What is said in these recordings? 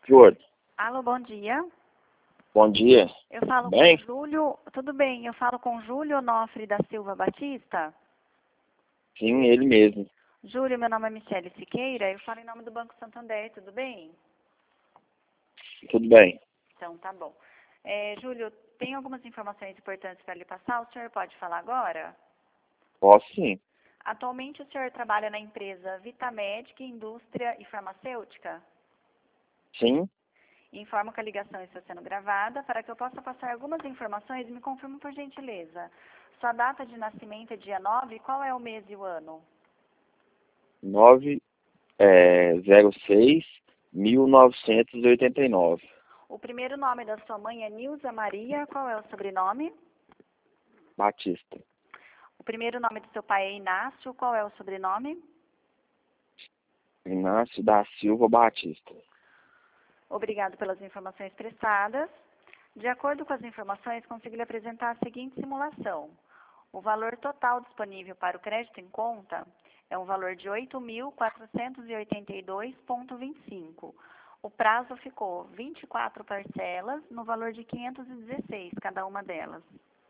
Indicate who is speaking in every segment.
Speaker 1: Júlio,
Speaker 2: Alô, bom dia.
Speaker 1: bom dia.
Speaker 2: Eu falo
Speaker 1: Bem?
Speaker 2: com Júlio. Tudo bem, eu falo com Júlio Onofre da Silva Batista.
Speaker 1: Sim, ele mesmo.
Speaker 2: Júlio, meu nome é Michele Siqueira, eu falo em nome do Banco Santander, tudo bem?
Speaker 1: Tudo bem.
Speaker 2: Então, tá bom. Júlio, tem algumas informações importantes para lhe passar, o senhor pode falar agora?
Speaker 1: Posso sim.
Speaker 2: Atualmente o senhor trabalha na empresa Vitamedic, Indústria e Farmacêutica?
Speaker 1: Sim,
Speaker 2: Informo que a ligação está sendo gravada para que eu possa passar algumas informações e me confirme por gentileza. Sua data de nascimento é dia 9, qual é o mês e o ano?
Speaker 1: 06-1989.
Speaker 2: O primeiro nome da sua mãe é Nilza Maria, qual é o sobrenome?
Speaker 1: Batista.
Speaker 2: O primeiro nome do seu pai é Inácio, qual é o sobrenome?
Speaker 1: Inácio da Silva Batista.
Speaker 2: Obrigado pelas informações prestadas. De acordo com as informações, consigo lhe apresentar a seguinte simulação. O valor total disponível para o crédito em conta é um valor de R$ 8.482,25. O prazo ficou 24 parcelas, no valor de 516, cada uma delas.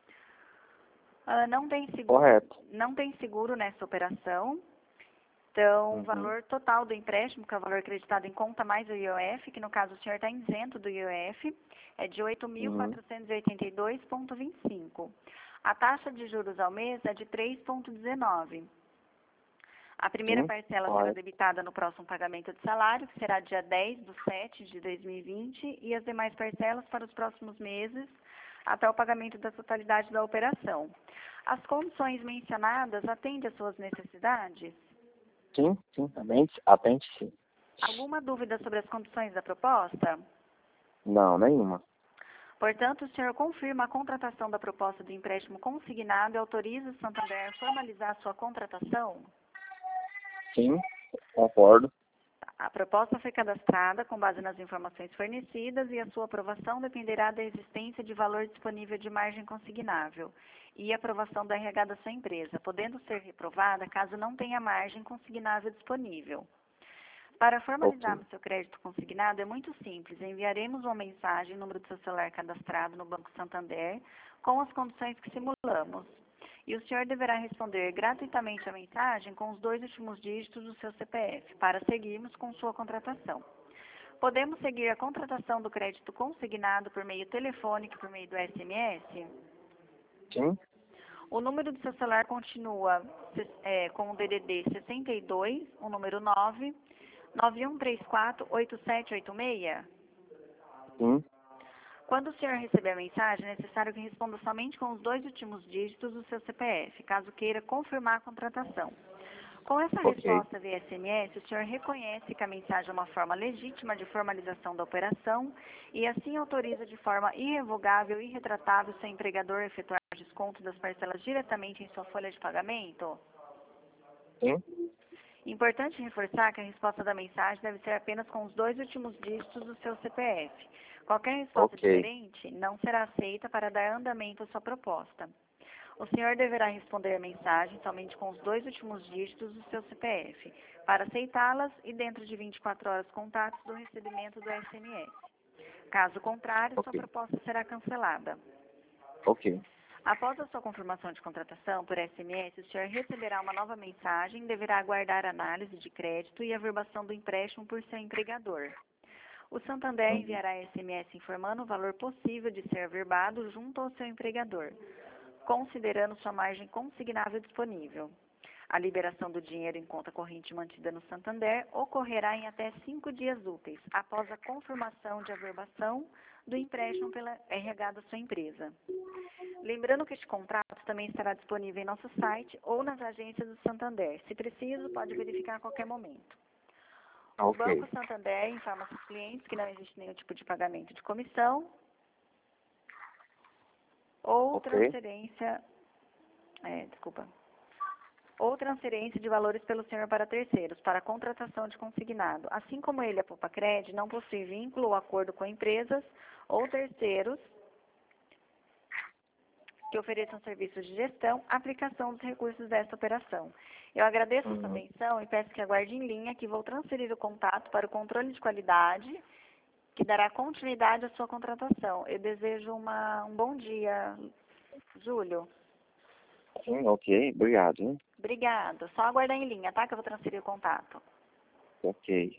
Speaker 1: Correto.
Speaker 2: Não tem seguro nessa operação. Então, o valor total do empréstimo, que é o valor acreditado em conta mais o IOF, que no caso o senhor está isento do IOF, é de R$ 8.482,25. A taxa de juros ao mês é de 3,19. A primeira
Speaker 1: Sim,
Speaker 2: parcela será
Speaker 1: correto.
Speaker 2: debitada no próximo pagamento de salário, que será dia 10/7 de 2020, e as demais parcelas para os próximos meses, até o pagamento da totalidade da operação. As condições mencionadas atendem às suas necessidades?
Speaker 1: Sim, atende sim.
Speaker 2: Alguma dúvida sobre as condições da proposta?
Speaker 1: Não, nenhuma.
Speaker 2: Portanto, o senhor confirma a contratação da proposta do empréstimo consignado e autoriza o Santander a formalizar a sua contratação?
Speaker 1: Sim, concordo.
Speaker 2: A proposta foi cadastrada com base nas informações fornecidas e a sua aprovação dependerá da existência de valor disponível de margem consignável e aprovação da RH da sua empresa, podendo ser reprovada caso não tenha margem consignável disponível. Para formalizarmos seu crédito consignado é muito simples. Enviaremos uma mensagem, número do seu celular cadastrado no Banco Santander, com as condições que simulamos. E o senhor deverá responder gratuitamente a mensagem com os 2 últimos dígitos do seu CPF, para seguirmos com sua contratação. Podemos seguir a contratação do crédito consignado por meio telefônico e por meio do SMS?
Speaker 1: Sim,
Speaker 2: O número do seu celular continua com o DDD 62, o número 9, 9134-8786?
Speaker 1: sim.
Speaker 2: Quando o senhor receber a mensagem, é necessário que responda somente com os 2 últimos dígitos do seu CPF, caso queira confirmar a contratação. Com essa
Speaker 1: Ok.
Speaker 2: resposta via SMS, o senhor reconhece que a mensagem é uma forma legítima de formalização da operação e assim autoriza de forma irrevogável e irretratável seu empregador a efetuar desconto das parcelas diretamente em sua folha de pagamento?
Speaker 1: Sim,
Speaker 2: Importante reforçar que a resposta da mensagem deve ser apenas com os 2 últimos dígitos do seu CPF. Qualquer resposta
Speaker 1: ok.
Speaker 2: diferente não será aceita para dar andamento à sua proposta. O senhor deverá responder a mensagem somente com os 2 últimos dígitos do seu CPF, para aceitá-las e dentro de 24 horas contatos do recebimento do SMS. Caso contrário, sua
Speaker 1: Ok.
Speaker 2: proposta será cancelada.
Speaker 1: Ok.
Speaker 2: Após a sua confirmação de contratação por SMS, o senhor receberá uma nova mensagem e deverá aguardar a análise de crédito e a averbação do empréstimo por seu empregador. O Santander enviará SMS informando o valor possível de ser averbado junto ao seu empregador, considerando sua margem consignável disponível. A liberação do dinheiro em conta corrente mantida no Santander ocorrerá em até 5 dias úteis, após a confirmação de averbação do empréstimo pela RH da sua empresa. Lembrando que este contrato também estará disponível em nosso site ou nas agências do Santander. Se preciso, pode verificar a qualquer momento. O
Speaker 1: Ok.
Speaker 2: Banco Santander informa seus clientes que não existe nenhum tipo de pagamento de comissão ou
Speaker 1: Ok.
Speaker 2: transferência de valores pelo senhor para terceiros, para contratação de consignado. Assim como ele, a Poupa-Cred, não possui vínculo ou acordo com empresas ou terceiros que ofereçam serviços de gestão, aplicação dos recursos desta operação. Eu agradeço a sua atenção e peço que aguarde em linha que vou transferir o contato para o controle de qualidade que dará continuidade à sua contratação. Eu desejo um bom dia, Júlio.
Speaker 1: Sim, ok. Obrigado, hein?
Speaker 2: Obrigada. Só aguardar em linha, tá? Que eu vou transferir o contato.
Speaker 1: Ok.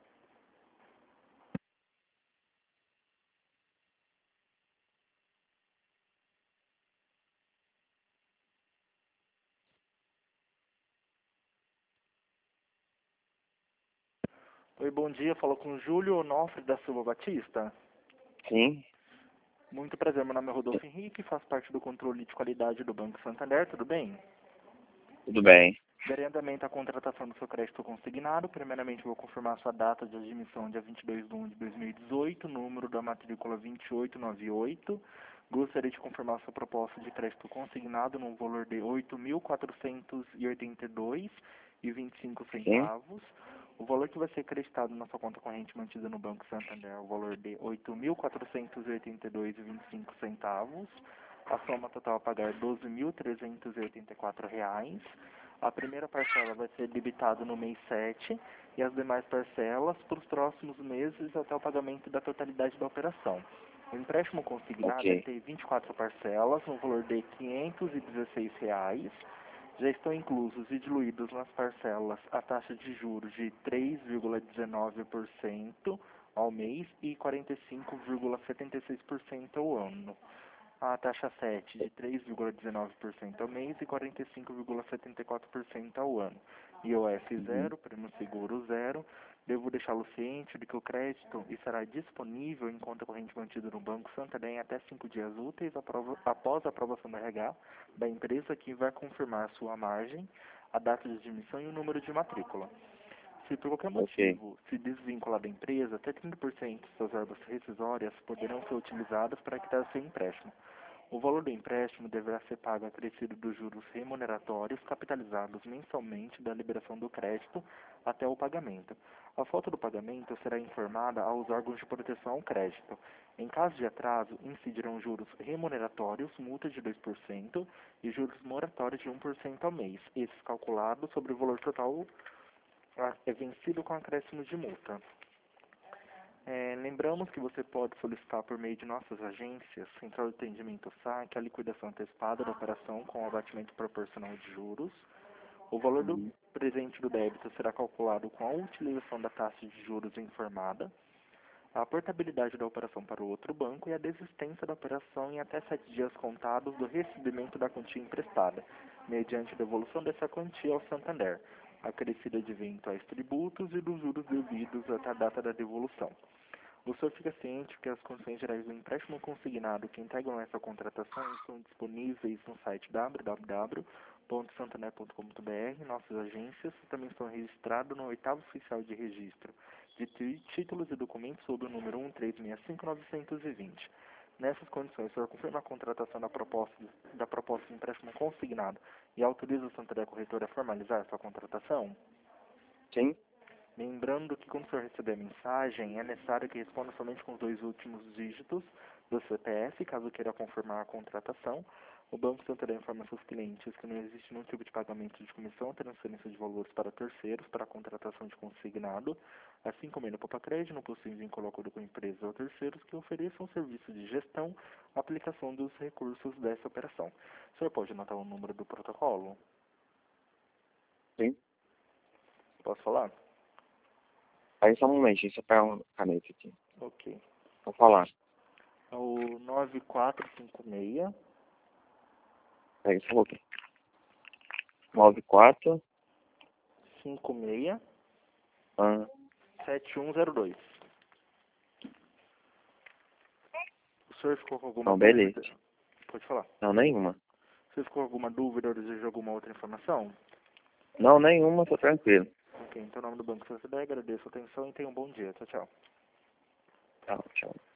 Speaker 3: Oi, bom dia. Falo com o Júlio Onofre da Silva Batista.
Speaker 1: Sim,
Speaker 3: Muito prazer, meu nome é Rodolfo Henrique, faço parte do controle de qualidade do Banco Santander, tudo bem?
Speaker 1: tudo bem.
Speaker 3: Darei andamento à contratação do seu crédito consignado. Primeiramente, vou confirmar sua data de admissão, dia 22 de 1 de 2018, número da matrícula 2898. Gostaria de confirmar sua proposta de crédito consignado no valor de R$ 8.482,25.
Speaker 1: Sim,
Speaker 3: O valor que vai ser acreditado na sua conta corrente mantida no Banco Santander é o valor de R$ 8.482,25. A soma total a pagar R$ 12.384. A primeira parcela vai ser debitada no mês 7 e as demais parcelas para os próximos meses até o pagamento da totalidade da operação. O empréstimo consignado
Speaker 1: ok.
Speaker 3: tem 24 parcelas, no valor de R$ 516. Já estão inclusos e diluídos nas parcelas a taxa de juros de 3,19% ao mês e 45,76% ao ano. A taxa 7 de 3,19% ao mês e 45,74% ao ano. IOF
Speaker 1: Uhum.
Speaker 3: 0, prêmio seguro 0. Devo deixá-lo ciente de que o crédito estará disponível em conta corrente mantida no Banco Santander em até 5 dias úteis após a aprovação da RH da empresa, que vai confirmar sua margem, a data de admissão e o número de matrícula. Se por qualquer
Speaker 1: Ok,
Speaker 3: motivo se desvincular da empresa, até 30% de suas verbas rescisórias poderão ser utilizadas para quitar seu empréstimo. O valor do empréstimo deverá ser pago acrescido dos juros remuneratórios capitalizados mensalmente da liberação do crédito até o pagamento. A falta do pagamento será informada aos órgãos de proteção ao crédito. Em caso de atraso, incidirão juros remuneratórios, multa de 2% e juros moratórios de 1% ao mês, esses calculados sobre o valor total é vencido com acréscimo de multa. Lembramos que você pode solicitar por meio de nossas agências, Central de Atendimento SAC, a liquidação antecipada da operação com abatimento proporcional de juros. O valor do
Speaker 1: uhum.
Speaker 3: presente do débito será calculado com a utilização da taxa de juros informada, a portabilidade da operação para o outro banco e a desistência da operação em até 7 dias contados do recebimento da quantia emprestada, mediante devolução dessa quantia ao Santander, acrescida de eventuais tributos e dos juros devidos até a data da devolução. O senhor fica ciente que as condições gerais do empréstimo consignado que integram essa contratação estão disponíveis no site www.santander.com.br. Nossas agências também estão registradas no 8º oficial de registro de títulos e documentos sob o número 1365920. Nessas condições, o senhor confirma a contratação da proposta de empréstimo consignado e autoriza o Santander Corretora a formalizar sua contratação?
Speaker 1: Sim,
Speaker 3: Lembrando que quando o senhor receber a mensagem, é necessário que responda somente com os 2 últimos dígitos do CPF, caso queira confirmar a contratação. O Banco Santander informa seus clientes que não existe nenhum tipo de pagamento de comissão ou transferência de valores para terceiros para a contratação de consignado, assim como ele poupa crédito, não possui vínculo ou acordo com empresas ou terceiros que ofereçam serviço de gestão, aplicação dos recursos dessa operação. O senhor pode anotar o número do protocolo?
Speaker 1: sim.
Speaker 3: Posso falar?
Speaker 1: Aí só um momento, deixa eu pegar uma caneta aqui.
Speaker 3: Ok.
Speaker 1: Vou falar.
Speaker 3: É o 9456
Speaker 1: Pega só um pouquinho. 94,
Speaker 3: 56
Speaker 1: ah,
Speaker 3: 7102. O senhor ficou com alguma
Speaker 1: não, beleza.
Speaker 3: dúvida? Pode falar.
Speaker 1: Não, nenhuma.
Speaker 3: O senhor ficou com alguma dúvida ou deseja alguma outra informação?
Speaker 1: Não, nenhuma, tô tranquilo.
Speaker 3: Ok, então, em nome do Banco Santander, agradeço a atenção e tenha um bom dia. Tchau, tchau.
Speaker 1: Tchau, tchau.